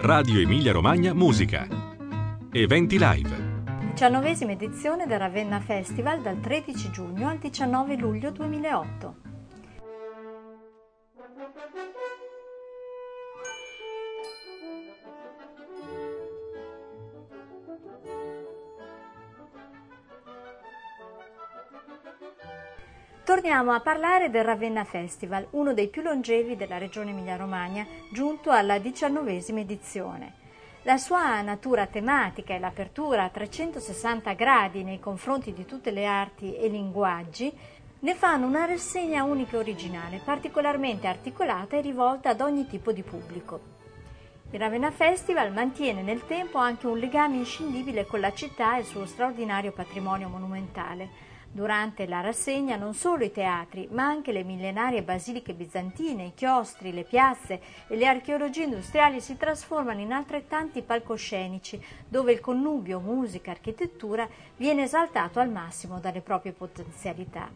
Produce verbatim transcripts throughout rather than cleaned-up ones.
Radio Emilia Romagna Musica. Eventi live. diciannovesima edizione del Ravenna Festival dal tredici giugno al diciannove luglio duemilaotto. Torniamo a parlare del Ravenna Festival, uno dei più longevi della regione Emilia-Romagna, giunto alla diciannovesima edizione. La sua natura tematica e l'apertura a trecentosessanta gradi nei confronti di tutte le arti e linguaggi ne fanno una rassegna unica e originale, particolarmente articolata e rivolta ad ogni tipo di pubblico. Il Ravenna Festival mantiene nel tempo anche un legame inscindibile con la città e il suo straordinario patrimonio monumentale. Durante la rassegna non solo i teatri, ma anche le millenarie basiliche bizantine, i chiostri, le piazze e le archeologie industriali si trasformano in altrettanti palcoscenici, dove il connubio musica-architettura viene esaltato al massimo dalle proprie potenzialità.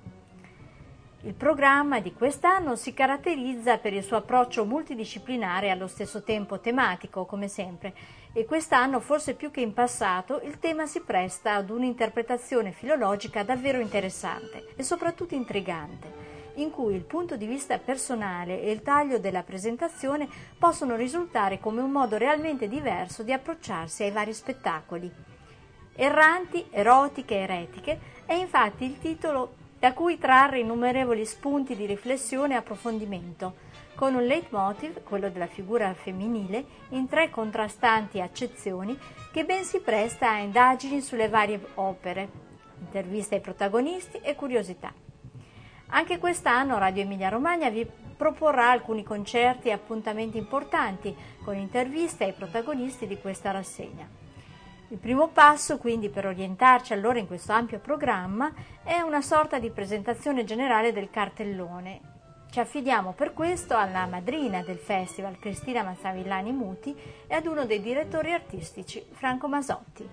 Il programma di quest'anno si caratterizza per il suo approccio multidisciplinare e allo stesso tempo tematico, come sempre, e quest'anno, forse più che in passato, il tema si presta ad un'interpretazione filologica davvero interessante e soprattutto intrigante, in cui il punto di vista personale e il taglio della presentazione possono risultare come un modo realmente diverso di approcciarsi ai vari spettacoli. Erranti, erotiche e eretiche è infatti il titolo da cui trarre innumerevoli spunti di riflessione e approfondimento, con un leitmotiv, quello della figura femminile, in tre contrastanti accezioni che ben si presta a indagini sulle varie opere, interviste ai protagonisti e curiosità. Anche quest'anno Radio Emilia Romagna vi proporrà alcuni concerti e appuntamenti importanti, con interviste ai protagonisti di questa rassegna. Il primo passo, quindi, per orientarci allora in questo ampio programma è una sorta di presentazione generale del cartellone. Ci affidiamo per questo alla madrina del festival, Cristina Mazzavillani Muti, e ad uno dei direttori artistici, Franco Masotti.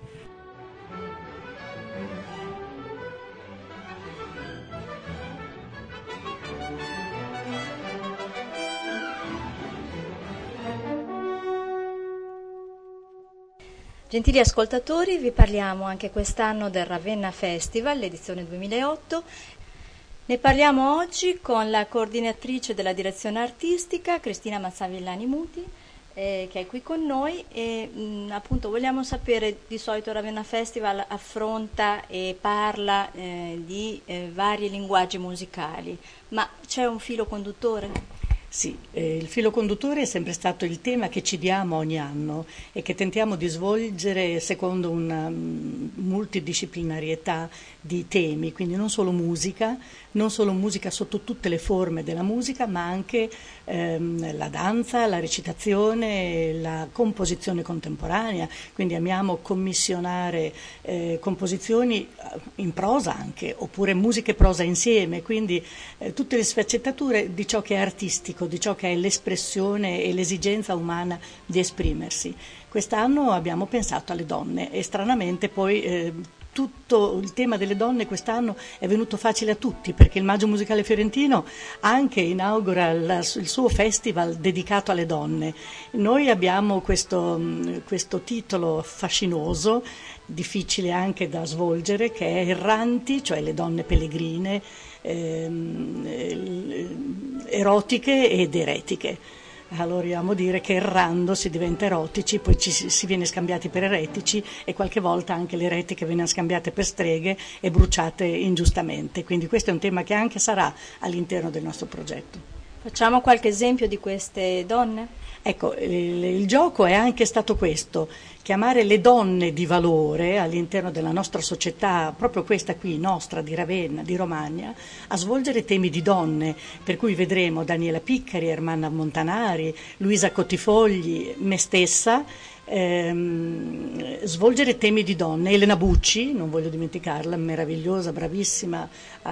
Gentili ascoltatori, vi parliamo anche quest'anno del Ravenna Festival, l'edizione duemilaotto. Ne parliamo oggi con la coordinatrice della direzione artistica, Cristina Mazzavillani Muti, eh, che è qui con noi e mh, appunto vogliamo sapere, di solito il Ravenna Festival affronta e parla eh, di eh, vari linguaggi musicali, ma c'è un filo conduttore? Sì, eh, il filo conduttore è sempre stato il tema che ci diamo ogni anno e che tentiamo di svolgere secondo una um, multidisciplinarietà di temi, quindi non solo musica, non solo musica sotto tutte le forme della musica, ma anche ehm, la danza, la recitazione, la composizione contemporanea, quindi amiamo commissionare eh, composizioni in prosa anche, oppure musica e prosa insieme, quindi eh, tutte le sfaccettature di ciò che è artistico, di ciò che è l'espressione e l'esigenza umana di esprimersi. Quest'anno abbiamo pensato alle donne e stranamente poi eh, tutto il tema delle donne quest'anno è venuto facile a tutti, perché il Maggio Musicale Fiorentino anche inaugura la, il suo festival dedicato alle donne. Noi abbiamo questo, questo titolo fascinoso, difficile anche da svolgere, che è Erranti, cioè le donne pellegrine, ehm, erotiche ed eretiche. Allora vogliamo dire che errando si diventa erotici, poi ci si viene scambiati per eretici e qualche volta anche le eretiche vengono scambiate per streghe e bruciate ingiustamente. Quindi questo è un tema che anche sarà all'interno del nostro progetto. Facciamo qualche esempio di queste donne? Ecco, il, il gioco è anche stato questo, chiamare le donne di valore all'interno della nostra società, proprio questa qui, nostra, di Ravenna, di Romagna, a svolgere temi di donne, per cui vedremo Daniela Piccari, Ermanna Montanari, Luisa Cottifogli, me stessa, ehm, svolgere temi di donne. Elena Bucci, non voglio dimenticarla, meravigliosa, bravissima uh,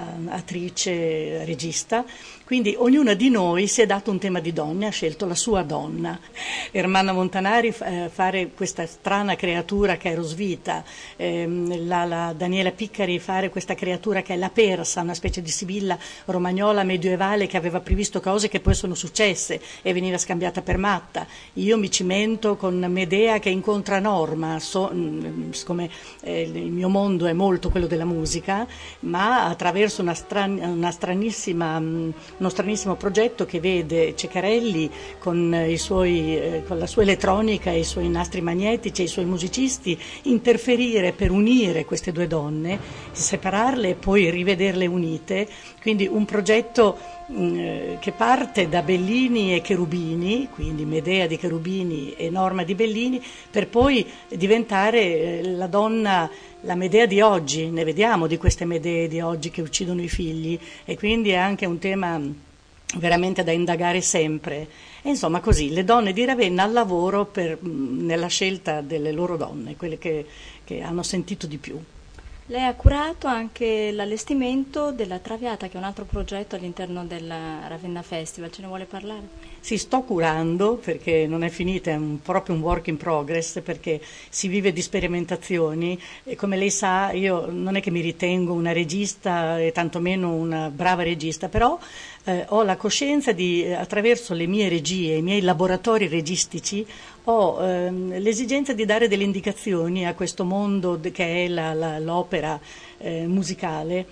attrice, regista, quindi ognuna di noi si è dato un tema di donne, ha scelto la sua donna. Ermanna Montanari eh, fare questa strana creatura che è Rosvita, ehm, la, la Daniela Piccari fare questa creatura che è la Persa, una specie di Sibilla romagnola medievale che aveva previsto cose che poi sono successe e veniva scambiata per matta. Io mi cimento con Medea che incontra Norma, so, siccome eh, il mio mondo è molto quello della musica, ma attraverso una, stran- una stranissima, uno stranissimo progetto che vede Ceccarelli con, i suoi, eh, con la sua elettronica e i suoi nastri magnetici e i suoi musicisti interferire per unire queste due donne, separarle e poi rivederle unite, quindi un progetto mh, che parte da Bellini e Cherubini, quindi Medea di Cherubini e Norma di Bellini, per poi diventare eh, la donna, la Medea di oggi. Ne vediamo di queste Medee di oggi che uccidono i figli, e quindi è anche un tema veramente da indagare sempre. E insomma così, le donne di Ravenna al lavoro per, nella scelta delle loro donne, quelle che, che hanno sentito di più. Lei ha curato anche l'allestimento della Traviata, che è un altro progetto all'interno del Ravenna Festival. Ce ne vuole parlare? Sì, sto curando perché non è finita, è un, proprio un work in progress, perché si vive di sperimentazioni e come lei sa io non è che mi ritengo una regista e tantomeno una brava regista, però eh, ho la coscienza di, attraverso le mie regie, i miei laboratori registici, ho ehm, l'esigenza di dare delle indicazioni a questo mondo che è la, la, l'opera eh, musicale.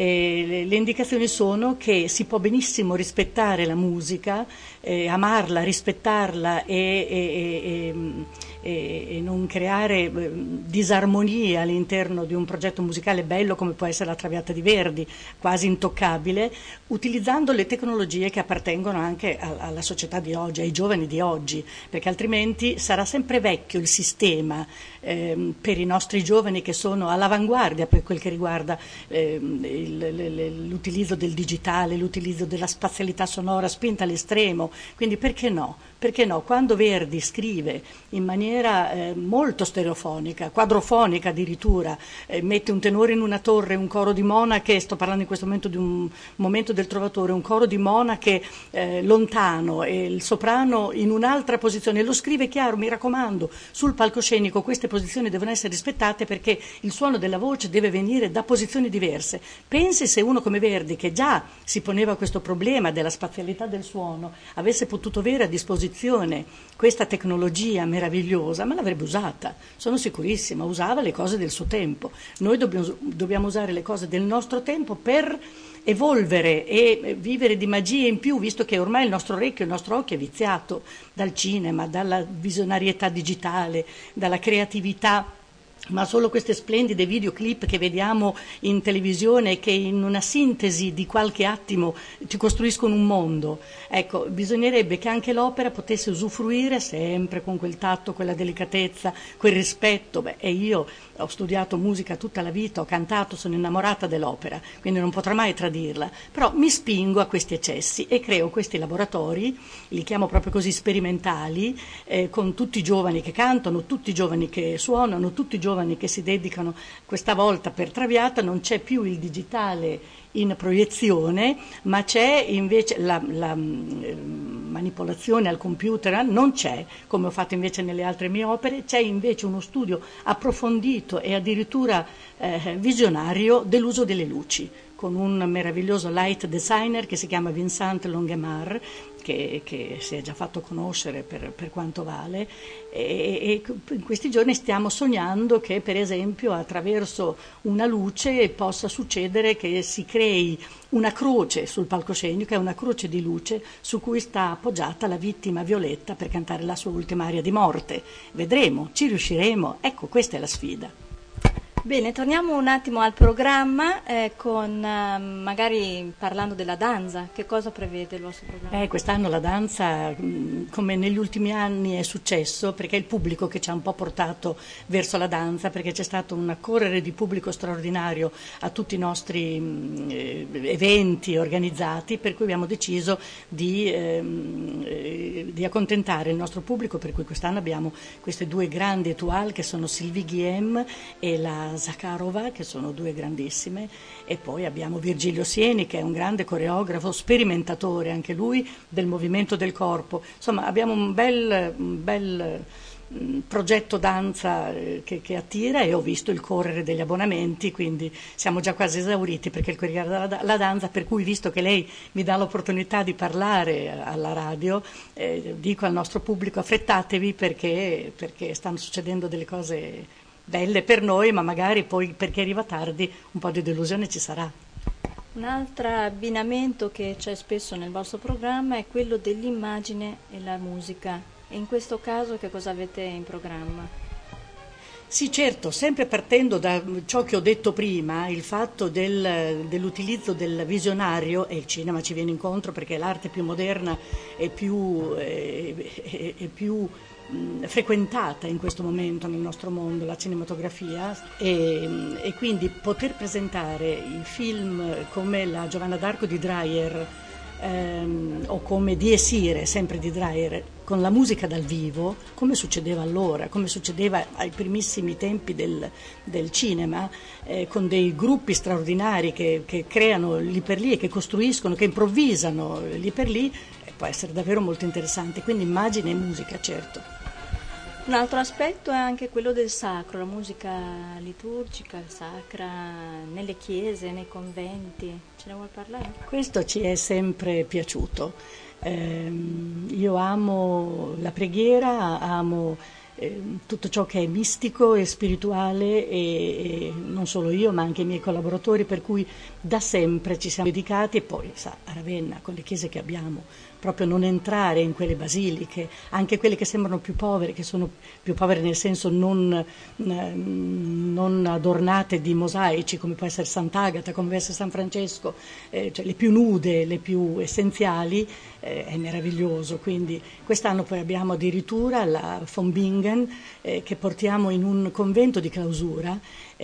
E le, le indicazioni sono che si può benissimo rispettare la musica, eh, amarla, rispettarla e, e, e, e, e non creare eh, disarmonie all'interno di un progetto musicale bello come può essere la Traviata di Verdi, quasi intoccabile, utilizzando le tecnologie che appartengono anche a, alla società di oggi, ai giovani di oggi, perché altrimenti sarà sempre vecchio il sistema eh, per i nostri giovani che sono all'avanguardia per quel che riguarda eh, il, l'utilizzo del digitale, l'utilizzo della spazialità sonora spinta all'estremo. Quindi perché no? Perché no? Quando Verdi scrive in maniera eh, molto stereofonica, quadrofonica addirittura, eh, mette un tenore in una torre, un coro di monache, sto parlando in questo momento di un momento del Trovatore, un coro di monache eh, lontano e il soprano in un'altra posizione, lo scrive chiaro, mi raccomando, sul palcoscenico queste posizioni devono essere rispettate perché il suono della voce deve venire da posizioni diverse. Pensi se uno come Verdi, che già si poneva questo problema della spazialità del suono, avesse potuto avere a disposizione questa tecnologia meravigliosa, ma l'avrebbe usata, sono sicurissima, usava le cose del suo tempo. Noi dobbiamo, dobbiamo usare le cose del nostro tempo per evolvere e vivere di magie in più, visto che ormai il nostro orecchio, il nostro occhio è viziato dal cinema, dalla visionarietà digitale, dalla creatività. Ma solo queste splendide videoclip che vediamo in televisione, che in una sintesi di qualche attimo ti costruiscono un mondo. Ecco, bisognerebbe che anche l'opera potesse usufruire sempre con quel tatto, quella delicatezza, quel rispetto. Beh, e io ho studiato musica tutta la vita, ho cantato, sono innamorata dell'opera, quindi non potrò mai tradirla, però mi spingo a questi eccessi e creo questi laboratori, li chiamo proprio così sperimentali, eh, con tutti i giovani che cantano, tutti i giovani che suonano, tutti i giovani che si dedicano. Questa volta per Traviata non c'è più il digitale in proiezione, ma c'è invece la, la manipolazione al computer, non c'è, come ho fatto invece nelle altre mie opere, c'è invece uno studio approfondito e addirittura eh, visionario dell'uso delle luci, con un meraviglioso light designer che si chiama Vincent Longemar, che, che si è già fatto conoscere per, per quanto vale, e, e in questi giorni stiamo sognando che per esempio attraverso una luce possa succedere che si crei una croce sul palcoscenico, è una croce di luce su cui sta appoggiata la vittima Violetta per cantare la sua ultima aria di morte. Vedremo, ci riusciremo, ecco, questa è la sfida. Bene, torniamo un attimo al programma eh, con eh, magari parlando della danza. Che cosa prevede il vostro programma? Eh, quest'anno la danza, mh, come negli ultimi anni è successo, perché è il pubblico che ci ha un po' portato verso la danza, perché c'è stato un accorrere di pubblico straordinario a tutti i nostri mh, eh, eventi organizzati, per cui abbiamo deciso di, ehm, eh, di accontentare il nostro pubblico, per cui quest'anno abbiamo queste due grandi étoile che sono Sylvie Guillem e la Zakharova, che sono due grandissime, e poi abbiamo Virgilio Sieni, che è un grande coreografo, sperimentatore anche lui del movimento del corpo. Insomma, abbiamo un bel, un bel mh, progetto danza eh, che, che attira, e ho visto il correre degli abbonamenti, quindi siamo già quasi esauriti, perché il Corriere della la danza, per cui, visto che lei mi dà l'opportunità di parlare alla radio, eh, dico al nostro pubblico: affrettatevi, perché, perché stanno succedendo delle cose belle per noi, ma magari poi, perché arriva tardi, un po' di delusione ci sarà. Un altro abbinamento che c'è spesso nel vostro programma è quello dell'immagine e la musica. E in questo caso che cosa avete in programma? Sì, certo, sempre partendo da ciò che ho detto prima, il fatto del, dell'utilizzo del visionario, e il cinema ci viene incontro perché è l'arte più moderna e più, è, è, è più mh, frequentata in questo momento nel nostro mondo, la cinematografia, e, e quindi poter presentare i film come la Giovanna d'Arco di Dreyer, ehm, o come Dies Irae, sempre di Dreyer, con la musica dal vivo, come succedeva allora, come succedeva ai primissimi tempi del, del cinema, eh, con dei gruppi straordinari che, che creano lì per lì e che costruiscono, che improvvisano lì per lì, eh, può essere davvero molto interessante. Quindi immagine e musica, certo. Un altro aspetto è anche quello del sacro, la musica liturgica, sacra, nelle chiese, nei conventi. Ce ne vuoi parlare? Questo ci è sempre piaciuto. Eh, io amo la preghiera, amo eh, tutto ciò che è mistico e spirituale, e, e non solo io ma anche i miei collaboratori, per cui da sempre ci siamo dedicati. E poi, sa, a Ravenna, con le chiese che abbiamo, proprio non entrare in quelle basiliche, anche quelle che sembrano più povere, che sono più povere nel senso non, non adornate di mosaici, come può essere Sant'Agata, come può essere San Francesco, eh, cioè le più nude, le più essenziali, eh, è meraviglioso. Quindi quest'anno poi abbiamo addirittura la von Bingen, eh, che portiamo in un convento di clausura,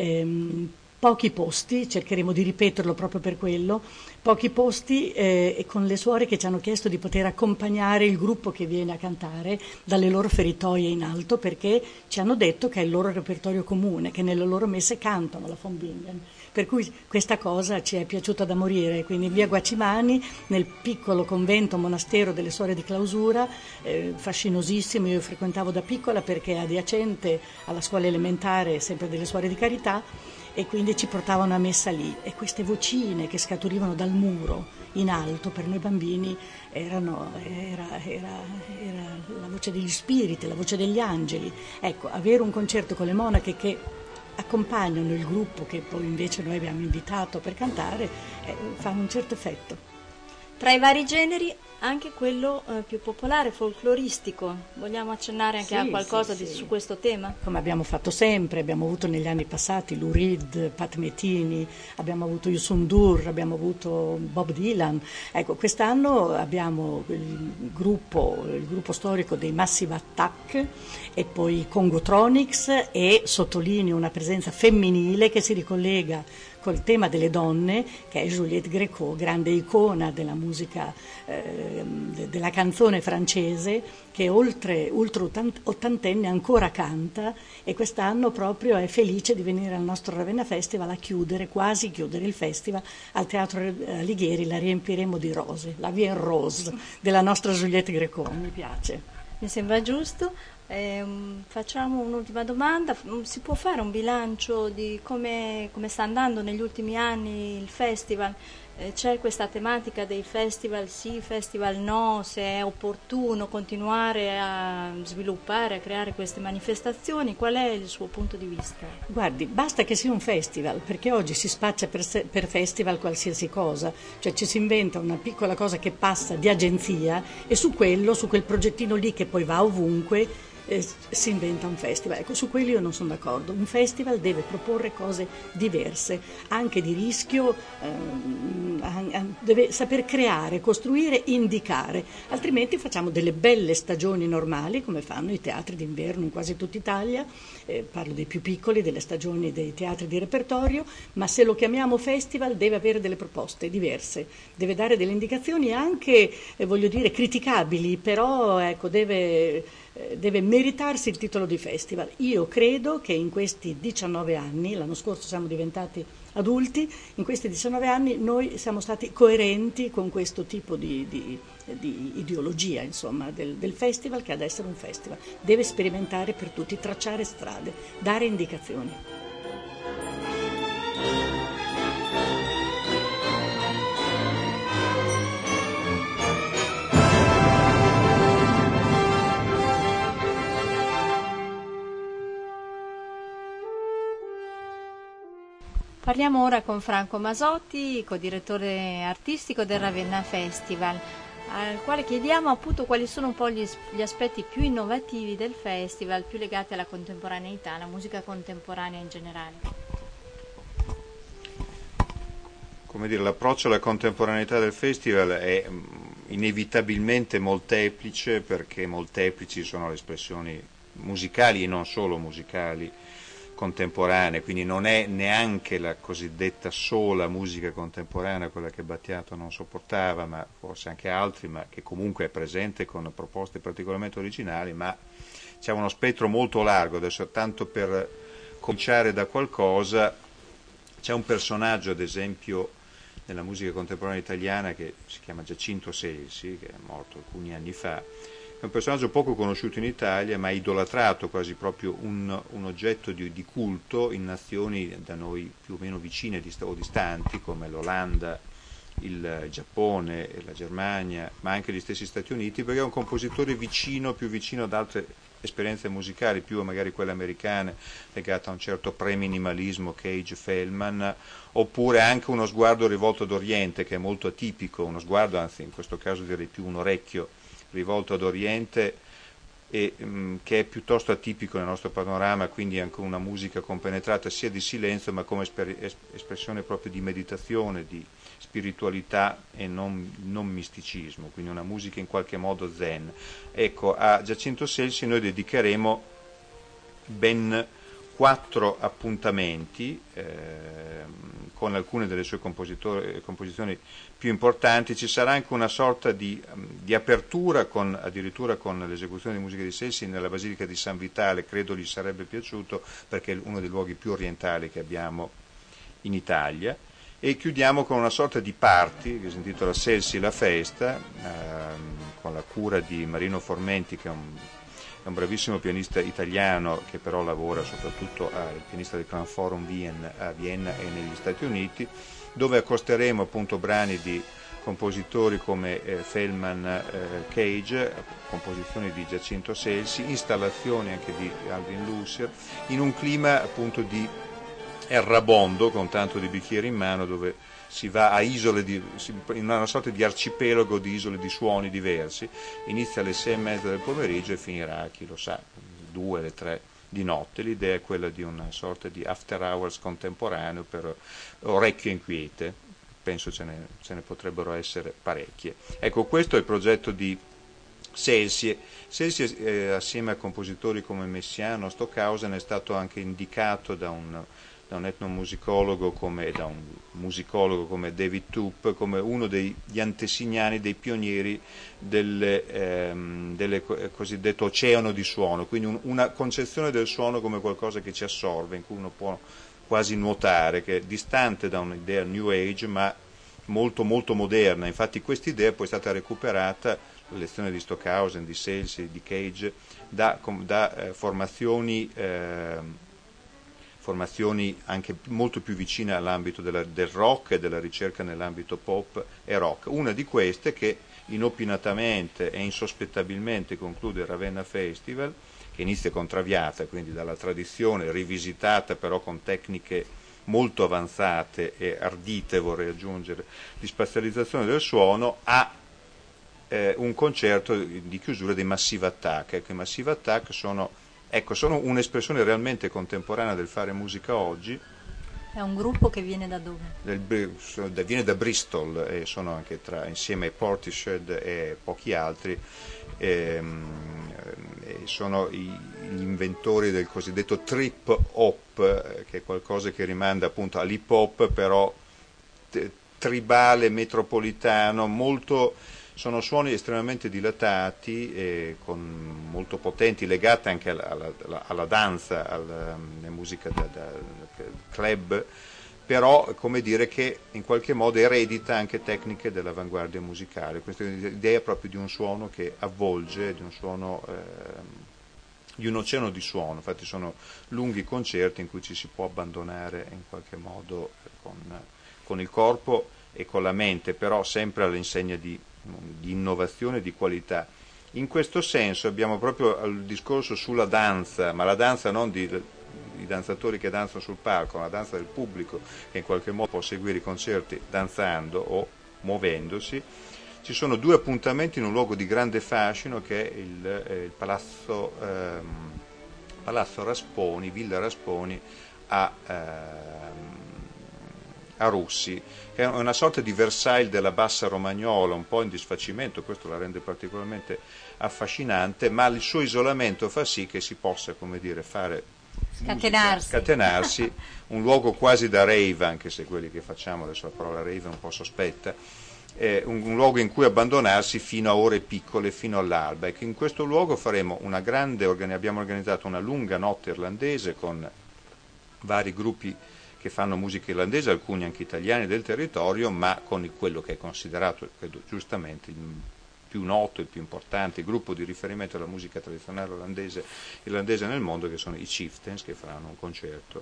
ehm, pochi posti, cercheremo di ripeterlo proprio per quello, pochi posti, eh, e con le suore che ci hanno chiesto di poter accompagnare il gruppo che viene a cantare dalle loro feritoie in alto, perché ci hanno detto che è il loro repertorio comune, che nelle loro messe cantano la von Bingen. Per cui questa cosa ci è piaciuta da morire. Quindi in via Guacimani, nel piccolo convento monastero delle suore di clausura, eh, fascinosissimo, io frequentavo da piccola perché è adiacente alla scuola elementare sempre delle suore di carità, e quindi ci portavano a messa lì, e queste vocine che scaturivano dal muro in alto per noi bambini erano, era, era, era la voce degli spiriti, la voce degli angeli. Ecco, avere un concerto con le monache che accompagnano il gruppo che poi invece noi abbiamo invitato per cantare, eh, fa un certo effetto. Tra i vari generi anche quello eh, più popolare, folcloristico. Vogliamo accennare anche Sì, a qualcosa sì, di, sì. su questo tema? Come abbiamo fatto sempre, abbiamo avuto negli anni passati Lou Reed, Pat Metheny, abbiamo avuto Youssou N'Dour, abbiamo avuto Bob Dylan. Ecco, quest'anno abbiamo il gruppo, il gruppo storico dei Massive Attack, e poi Congotronics, e sottolineo una presenza femminile che si ricollega col tema delle donne, che è Juliette Gréco, grande icona della musica, eh, della canzone francese, che oltre, oltre ottantenne ancora canta, e quest'anno proprio è felice di venire al nostro Ravenna Festival a chiudere, quasi chiudere il festival, al Teatro Alighieri. La riempiremo di rose, la Vie en Rose della nostra Juliette Gréco, mi piace. Mi sembra giusto. Eh, facciamo un'ultima domanda: si può fare un bilancio di come, come sta andando negli ultimi anni il festival? Eh, c'è questa tematica dei festival sì, festival no, se è opportuno continuare a sviluppare, a creare queste manifestazioni. Qual è il suo punto di vista? Guardi, basta che sia un festival, perché oggi si spaccia per, se, per festival qualsiasi cosa, cioè ci si inventa una piccola cosa che passa di agenzia, e su quello, su quel progettino lì che poi va ovunque, eh, si inventa un festival. Ecco, su quello io non sono d'accordo. Un festival deve proporre cose diverse, anche di rischio, ehm, deve saper creare, costruire, indicare, altrimenti facciamo delle belle stagioni normali come fanno i teatri d'inverno in quasi tutta Italia, eh, parlo dei più piccoli, delle stagioni dei teatri di repertorio, ma se lo chiamiamo festival deve avere delle proposte diverse, deve dare delle indicazioni anche, eh, voglio dire, criticabili, però ecco, deve, eh, deve meritarsi il titolo di festival. Io credo che in questi diciannove anni, l'anno scorso siamo diventati adulti, in questi diciannove anni noi siamo stati coerenti con questo tipo di, di, di ideologia, insomma, del, del festival, che ha ad essere un festival. Deve sperimentare per tutti, tracciare strade, dare indicazioni. Parliamo ora con Franco Masotti, co-direttore artistico del Ravenna Festival, al quale chiediamo appunto quali sono un po' gli, gli aspetti più innovativi del festival, più legati alla contemporaneità, alla musica contemporanea in generale. Come dire, l'approccio alla contemporaneità del festival è inevitabilmente molteplice, perché molteplici sono le espressioni musicali e non solo musicali contemporanee, quindi non è neanche la cosiddetta sola musica contemporanea quella che Battiato non sopportava, ma forse anche altri, ma che comunque è presente con proposte particolarmente originali, ma c'è uno spettro molto largo. Adesso, tanto per cominciare da qualcosa, c'è un personaggio ad esempio nella musica contemporanea italiana che si chiama Giacinto Selsi, che è morto alcuni anni fa. È un personaggio poco conosciuto in Italia, ma idolatrato, quasi proprio un, un oggetto di, di culto in nazioni da noi più o meno vicine o distanti, come l'Olanda, il Giappone, la Germania, ma anche gli stessi Stati Uniti, perché è un compositore vicino, più vicino ad altre esperienze musicali, più magari quelle americane, legate a un certo pre-minimalismo, Cage, Feldman, oppure anche uno sguardo rivolto ad Oriente, che è molto atipico, uno sguardo, anzi in questo caso direi più un orecchio rivolto ad Oriente, e mh, che è piuttosto atipico nel nostro panorama, quindi anche una musica compenetrata sia di silenzio ma come esper- espressione proprio di meditazione, di spiritualità e non, non misticismo, quindi una musica in qualche modo zen. Ecco, a Giacinto Selsi noi dedicheremo ben quattro appuntamenti eh, con alcune delle sue composizioni più importanti. Ci sarà anche una sorta di, di apertura, con, addirittura con l'esecuzione di musica di Selsi nella Basilica di San Vitale, credo gli sarebbe piaciuto perché è uno dei luoghi più orientali che abbiamo in Italia. E chiudiamo con una sorta di party che si intitola Selsi la festa, ehm, con la cura di Marino Formenti, che è un È un bravissimo pianista italiano che però lavora soprattutto al pianista del Clan Forum Wien a Vienna e negli Stati Uniti, dove accosteremo appunto brani di compositori come eh, Feldman, eh, Cage, composizioni di Giacinto Selsi, installazioni anche di Alvin Lucier, in un clima appunto di errabondo, con tanto di bicchieri in mano, dove si va a isole, di, in una sorta di arcipelago di isole di suoni diversi. Inizia alle sei e mezza del pomeriggio e finirà, chi lo sa, due, le tre di notte. L'idea è quella di una sorta di after hours contemporaneo per orecchie inquiete, penso ce ne, ce ne potrebbero essere parecchie. Ecco, questo è il progetto di Selsi. Selsi eh, assieme a compositori come Messiano, Stockhausen, è stato anche indicato da un da un etnomusicologo come da un musicologo come David Tupp come uno degli antesignani, dei pionieri del ehm, delle cosiddetto oceano di suono, quindi un, una concezione del suono come qualcosa che ci assorbe, in cui uno può quasi nuotare, che è distante da un'idea New Age ma molto molto moderna. Infatti questa idea poi è stata recuperata, la lezione di Stockhausen, di Selsi, di Cage, da, da eh, formazioni eh, formazioni anche molto più vicine all'ambito della, del rock e della ricerca nell'ambito pop e rock. Una di queste, che inopinatamente e insospettabilmente conclude il Ravenna Festival, che inizia con Traviata, quindi dalla tradizione rivisitata però con tecniche molto avanzate e ardite, vorrei aggiungere, di spazializzazione del suono, a eh, un concerto di chiusura dei Massive Attack. Ecco, i Massive Attack sono, ecco, sono un'espressione realmente contemporanea del fare musica oggi. È un gruppo che viene da dove? Del, viene da Bristol e sono anche tra, insieme ai Portishead e pochi altri, ehm, e sono i, gli inventori del cosiddetto trip hop, che è qualcosa che rimanda appunto all'hip hop, però t- tribale, metropolitano, molto, sono suoni estremamente dilatati e con, molto potenti, legati anche alla, alla, alla danza, alla, alla musica da, da club, però come dire che in qualche modo eredita anche tecniche dell'avanguardia musicale, questa idea proprio di un suono che avvolge, di un suono, eh, di un oceano di suono. Infatti sono lunghi concerti in cui ci si può abbandonare in qualche modo con, con il corpo e con la mente, però sempre all'insegna di, di innovazione e di qualità. In questo senso abbiamo proprio il discorso sulla danza, ma la danza non di i danzatori che danzano sul palco, la danza del pubblico che in qualche modo può seguire i concerti danzando o muovendosi. Ci sono due appuntamenti in un luogo di grande fascino che è il, eh, il Palazzo, ehm, Palazzo Rasponi, Villa Rasponi a, ehm, a Russi, che è una sorta di Versailles della bassa romagnola, un po' in disfacimento, questo la rende particolarmente affascinante, ma il suo isolamento fa sì che si possa, come dire, fare Scatenarsi. Musica, scatenarsi, un luogo quasi da rave, anche se quelli che facciamo, adesso la parola rave è un po' sospetta, eh, un, un luogo in cui abbandonarsi fino a ore piccole, fino all'alba. E che in questo luogo faremo una grande, abbiamo organizzato una lunga notte irlandese con vari gruppi che fanno musica irlandese, alcuni anche italiani del territorio, ma con quello che è considerato, credo giustamente, il più noto, il più importante, il gruppo di riferimento alla musica tradizionale irlandese, irlandese nel mondo, che sono i Chieftains, che faranno un concerto.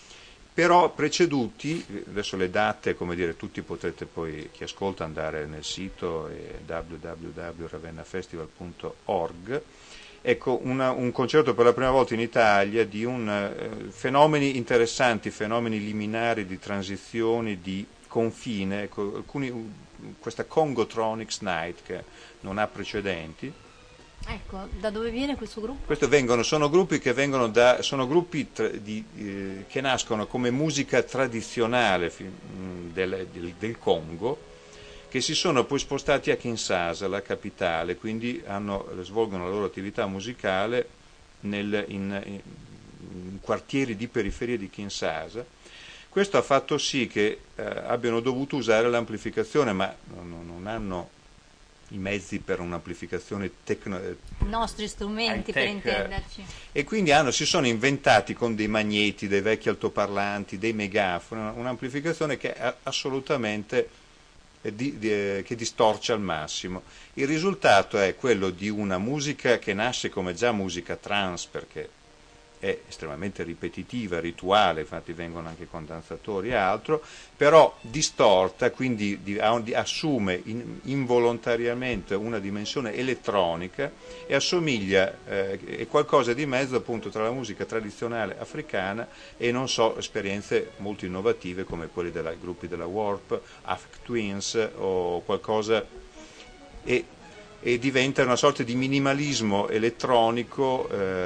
Però preceduti, adesso le date, come dire, tutti potrete poi, chi ascolta, andare nel sito eh, w w w punto ravenna festival punto org. Ecco, una, un concerto per la prima volta in Italia di un, eh, fenomeni interessanti, fenomeni liminari di transizioni, di confine, ecco, alcuni, questa Congotronics Night che non ha precedenti. Ecco, da dove viene questo gruppo? Questo vengono, sono gruppi che vengono da, sono gruppi tra, di, eh, che nascono come musica tradizionale mh, del, del, del Congo, che si sono poi spostati a Kinshasa, la capitale, quindi hanno, svolgono la loro attività musicale nel, in, in, in quartieri di periferia di Kinshasa. Questo ha fatto sì che eh, abbiano dovuto usare l'amplificazione, ma non, non hanno i mezzi per un'amplificazione tecno... I nostri strumenti, per intenderci. E quindi hanno, si sono inventati con dei magneti, dei vecchi altoparlanti, dei megafoni, un'amplificazione che è assolutamente eh, di, di, eh, che distorce al massimo. Il risultato è quello di una musica che nasce come già musica trance, perché è estremamente ripetitiva, rituale, infatti vengono anche con danzatori e altro, però distorta, quindi di, di, assume in, involontariamente una dimensione elettronica e assomiglia, eh, è qualcosa di mezzo appunto tra la musica tradizionale africana e non so, esperienze molto innovative come quelle dei gruppi della Warp, Afk Twins o qualcosa, e e diventa una sorta di minimalismo elettronico,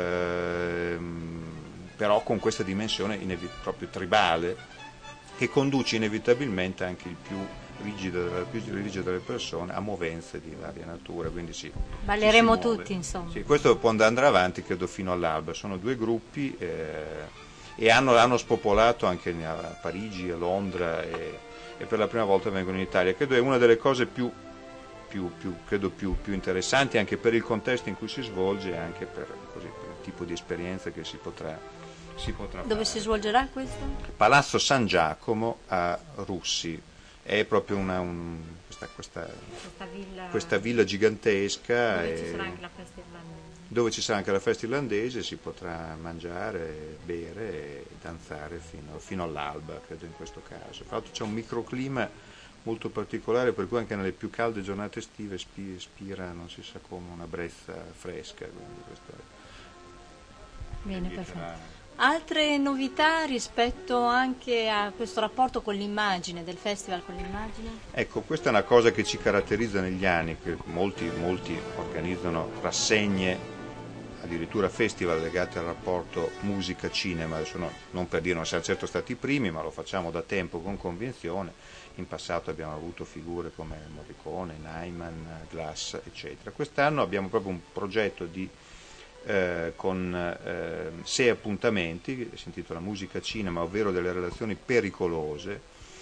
ehm, però con questa dimensione inevi- proprio tribale, che conduce inevitabilmente anche il più rigido, la più rigido delle persone a movenze di varia natura. Quindi sì, balleremo si si tutti, insomma. Sì, questo può andare avanti credo fino all'alba. Sono due gruppi eh, e hanno, hanno spopolato anche a Parigi, a Londra e, e per la prima volta vengono in Italia. Credo è una delle cose più Più, più, credo più, più interessanti anche per il contesto in cui si svolge e anche per, così, per il tipo di esperienza che si potrà, si potrà Dove fare. si svolgerà questo? Palazzo San Giacomo a Russi, è proprio una, un, questa, questa, Questa villa, questa villa gigantesca dove e, ci sarà anche la festa irlandese. dove ci sarà anche la festa irlandese, si potrà mangiare, bere e danzare fino, fino all'alba, credo in questo caso. Tra l'altro c'è un microclima molto particolare, per cui anche nelle più calde giornate estive spira, non si sa come, una brezza fresca. Quindi questo è, Bene, perfetto. Altre novità rispetto anche a questo rapporto con l'immagine, del festival con l'immagine? Ecco, questa è una cosa che ci caratterizza negli anni, che molti, molti organizzano rassegne, addirittura festival legati al rapporto musica-cinema. Adesso no, non per dire non siamo certo stati i primi, ma lo facciamo da tempo con convinzione. In passato abbiamo avuto figure come Morricone, Nyman, Glass, eccetera. Quest'anno abbiamo proprio un progetto di Eh, con eh, sei appuntamenti, si intitola Musica Cinema, ovvero delle relazioni pericolose,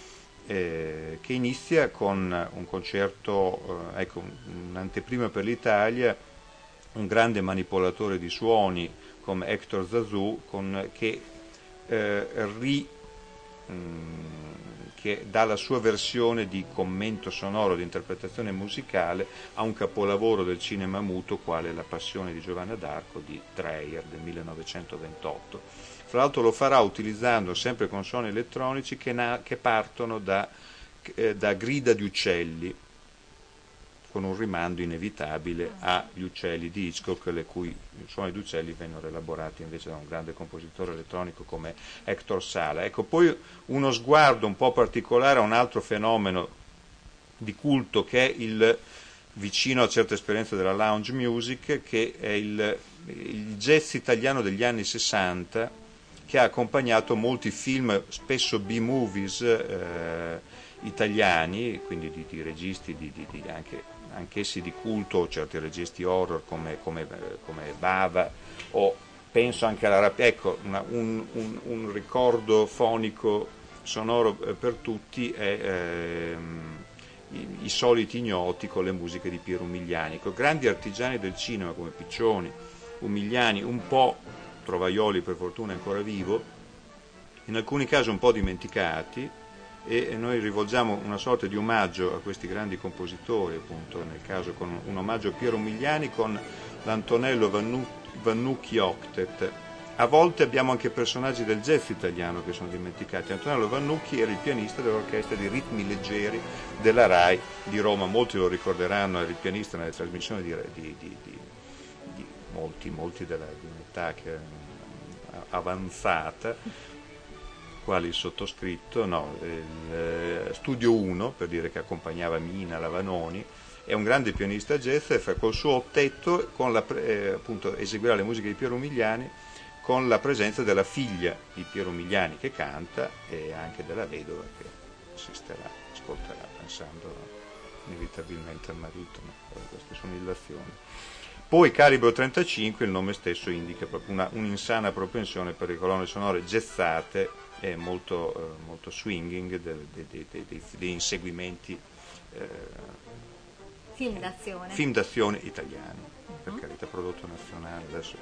eh, che inizia con un concerto, eh, ecco, un'anteprima per l'Italia, un grande manipolatore di suoni come Hector Zazou, con, che, eh, ri, mh, che dà la sua versione di commento sonoro, di interpretazione musicale a un capolavoro del cinema muto quale La Passione di Giovanna d'Arco di Dreyer del millenovecentoventotto. Fra l'altro lo farà utilizzando sempre con suoni elettronici che, na- che partono da, eh, da grida di uccelli, con un rimando inevitabile agli uccelli di Hitchcock, le cui suoni di uccelli vennero elaborati invece da un grande compositore elettronico come Hector Sala. Ecco, poi uno sguardo un po' particolare a un altro fenomeno di culto che è il vicino a certe esperienze della lounge music, che è il, il jazz italiano degli anni sessanta, che ha accompagnato molti film, spesso B-movies eh, italiani, quindi di, di registi di, di, di anche anch'essi di culto, certi registi horror come, come, come Bava, o penso anche alla Rapina. Ecco, una, un, un, un ricordo fonico sonoro per tutti è ehm, i, i soliti ignoti con le musiche di Piero Umiliani, con grandi artigiani del cinema come Piccioni, Umiliani, un po' Trovaioli per fortuna ancora vivo, in alcuni casi un po' dimenticati, e noi rivolgiamo una sorta di omaggio a questi grandi compositori, appunto nel caso con un omaggio a Piero Umiliani con l'Antonello Vannu- Vannucchi Octet. A volte abbiamo anche personaggi del jazz italiano che sono dimenticati. Antonello Vannucchi era il pianista dell'orchestra di ritmi leggeri della RAI di Roma, molti lo ricorderanno, era il pianista nelle trasmissioni di, di, di, di, di molti, molti della di un'età che, avanzata, quali il sottoscritto, no, il eh, Studio uno, per dire che accompagnava Mina Lavanoni, è un grande pianista jazz e fa col suo ottetto, con la, eh, appunto, eseguirà le musiche di Piero Umiliani con la presenza della figlia di Piero Umiliani che canta e anche della vedova che assisterà, ascolterà, pensando inevitabilmente al marito, no? Queste sono illazioni. Poi Calibro trentacinque, il nome stesso indica proprio una, un'insana propensione per le colonne sonore jazzate e molto, eh, molto swinging dei, dei, dei, dei, dei inseguimenti eh, film d'azione film d'azione italiani, uh-huh. Per carità, prodotto nazionale, adesso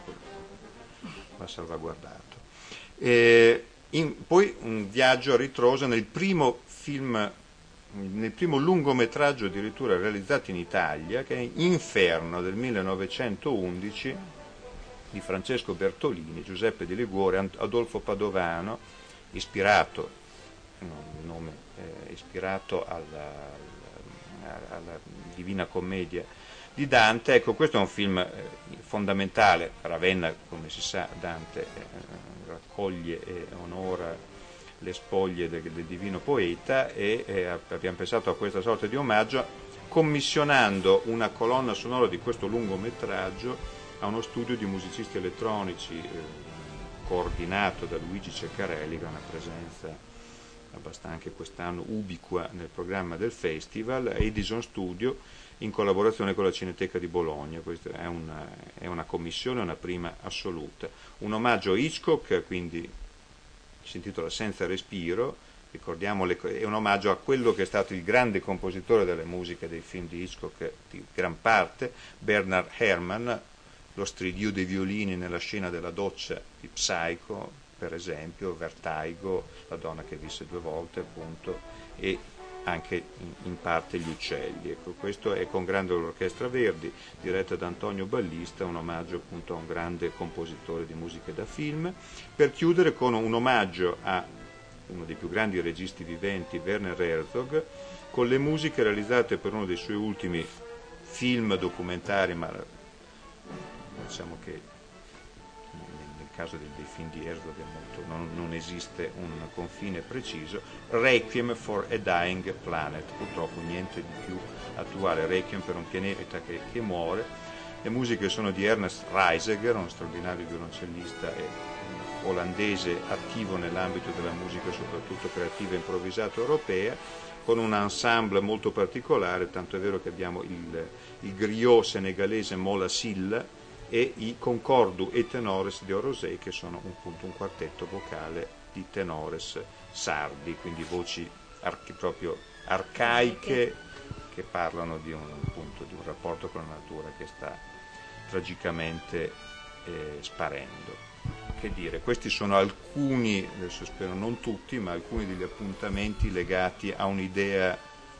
va salvaguardato. E in, poi un viaggio a ritroso nel primo film, nel primo lungometraggio addirittura realizzato in Italia, che è Inferno del millenovecentoundici di Francesco Bertolini, Giuseppe Di Liguore, Adolfo Padovano, ispirato, no, il nome, eh, ispirato alla, alla, alla Divina Commedia di Dante. Ecco, questo è un film eh, fondamentale. Ravenna, come si sa, Dante eh, raccoglie e onora le spoglie del, del divino poeta e eh, abbiamo pensato a questa sorta di omaggio commissionando una colonna sonora di questo lungometraggio a uno studio di musicisti elettronici eh, coordinato da Luigi Ceccarelli, che ha una presenza abbastanza anche quest'anno ubiqua nel programma del festival, Edison Studio, in collaborazione con la Cineteca di Bologna. Questa è una, è una commissione, una prima assoluta. Un omaggio a Hitchcock, quindi si intitola Senza respiro, ricordiamo, le, è un omaggio a quello che è stato il grande compositore delle musiche dei film di Hitchcock di gran parte, Bernard Herrmann, lo stridio dei violini nella scena della doccia di Psycho, per esempio, Vertigo, La donna che visse due volte, appunto, e anche in, in parte Gli uccelli. Ecco, questo è con grande orchestra Verdi, diretta da Antonio Ballista, un omaggio appunto a un grande compositore di musiche da film. Per chiudere con un omaggio a uno dei più grandi registi viventi, Werner Herzog, con le musiche realizzate per uno dei suoi ultimi film documentari, ma diciamo che nel caso dei, dei film di Herzog molto, non, non esiste un confine preciso. Requiem for a Dying Planet, purtroppo niente di più attuale, Requiem per un pianeta che, che muore. Le musiche sono di Ernest Reiseger, uno straordinario violoncellista e olandese attivo nell'ambito della musica soprattutto creativa e improvvisata europea, con un ensemble molto particolare, tanto è vero che abbiamo il, il griot senegalese Mola Silla e i Concordu e Tenores di Orosei, che sono un, appunto, un quartetto vocale di tenores sardi, quindi voci archi, proprio arcaiche che parlano di un, appunto, di un rapporto con la natura che sta tragicamente eh, sparendo. Che dire, questi sono alcuni, adesso spero non tutti, ma alcuni degli appuntamenti legati a un'idea.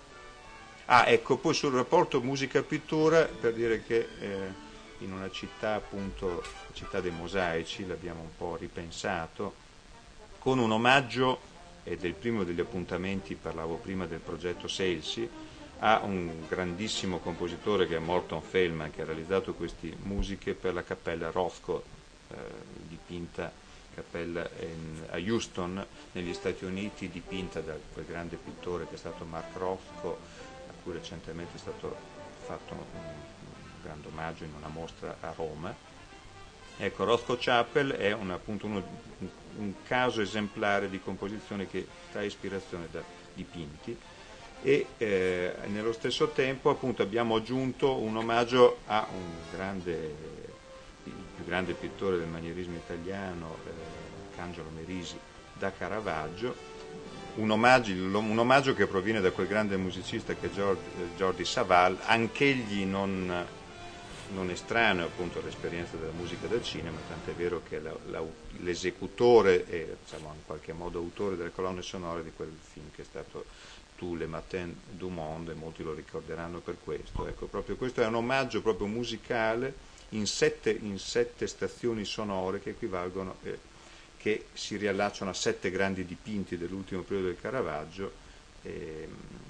Ah, ecco, poi sul rapporto musica-pittura, per dire che eh, in una città, appunto, la città dei mosaici, l'abbiamo un po' ripensato, con un omaggio, ed è il primo degli appuntamenti, parlavo prima del progetto Selsi, a un grandissimo compositore che è Morton Feldman, che ha realizzato queste musiche per la cappella Rothko, eh, dipinta cappella in, a Houston, negli Stati Uniti, dipinta da quel grande pittore che è stato Mark Rothko, a cui recentemente è stato fatto un grande omaggio in una mostra a Roma. Ecco, Rothko Chapel è un, appunto uno, un, un caso esemplare di composizione che trae ispirazione da dipinti e eh, nello stesso tempo appunto abbiamo aggiunto un omaggio a un grande, il più grande pittore del manierismo italiano, eh, Angelo Merisi, da Caravaggio, un omaggio, un omaggio che proviene da quel grande musicista che è Jordi, Jordi Savall, anch'egli non non estraneo appunto all'esperienza della musica del cinema, tant'è vero che la, la, l'esecutore e diciamo in qualche modo autore delle colonne sonore di quel film che è stato Tous les matins du monde, e molti lo ricorderanno per questo. Ecco, proprio questo è un omaggio proprio musicale in sette, in sette stazioni sonore che equivalgono, eh, che si riallacciano a sette grandi dipinti dell'ultimo periodo del Caravaggio, eh,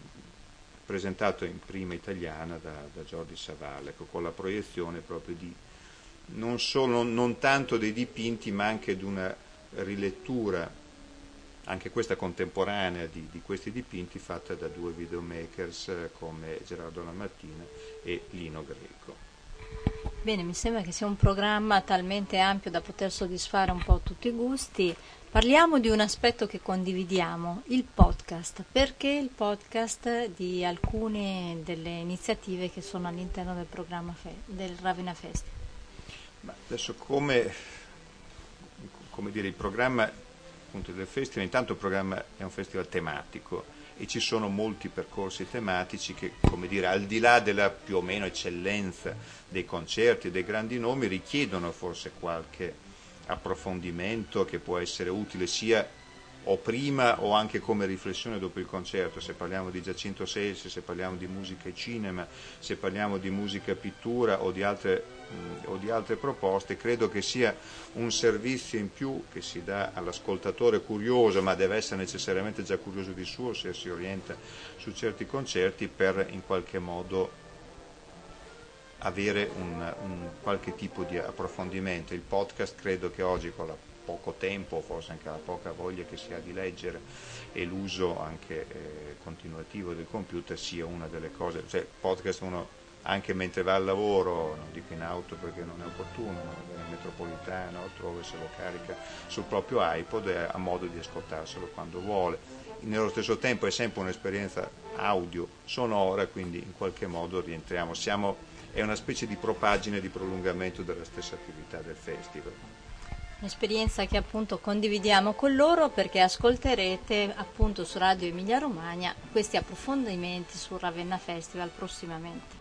presentato in prima italiana da, da Jordi Savall, ecco, con la proiezione proprio di non solo non, non tanto dei dipinti, ma anche di una rilettura, anche questa contemporanea, di, di questi dipinti, fatta da due videomakers eh, come Gerardo Lamattina e Lino Greco. Bene, mi sembra che sia un programma talmente ampio da poter soddisfare un po' tutti i gusti. Parliamo di un aspetto che condividiamo, il podcast. Perché il podcast di alcune delle iniziative che sono all'interno del programma fe- del Ravenna Festival? Ma adesso come, come dire, il programma appunto del festival, intanto il programma è un festival tematico e ci sono molti percorsi tematici che, come dire, al di là della più o meno eccellenza dei concerti e dei grandi nomi, richiedono forse qualche approfondimento che può essere utile sia o prima o anche come riflessione dopo il concerto. Se parliamo di Giacinto Selsi, se parliamo di musica e cinema, se parliamo di musica pittura o di altre, mh, o di altre proposte, credo che sia un servizio in più che si dà all'ascoltatore curioso, ma deve essere necessariamente già curioso di suo se si orienta su certi concerti, per in qualche modo avere un, un qualche tipo di approfondimento. Il podcast credo che oggi, con la poco tempo, forse anche la poca voglia che si ha di leggere e l'uso anche eh, continuativo del computer, sia una delle cose. Cioè, podcast uno anche mentre va al lavoro, non dico in auto perché non è opportuno, ma in metropolitana o altrove, se lo carica sul proprio iPod e ha modo di ascoltarselo quando vuole. Nello stesso tempo è sempre un'esperienza audio sonora, quindi in qualche modo rientriamo, siamo è una specie di propagine, di prolungamento della stessa attività del festival. Un'esperienza che appunto condividiamo con loro, perché ascolterete appunto su Radio Emilia Romagna questi approfondimenti sul Ravenna Festival prossimamente.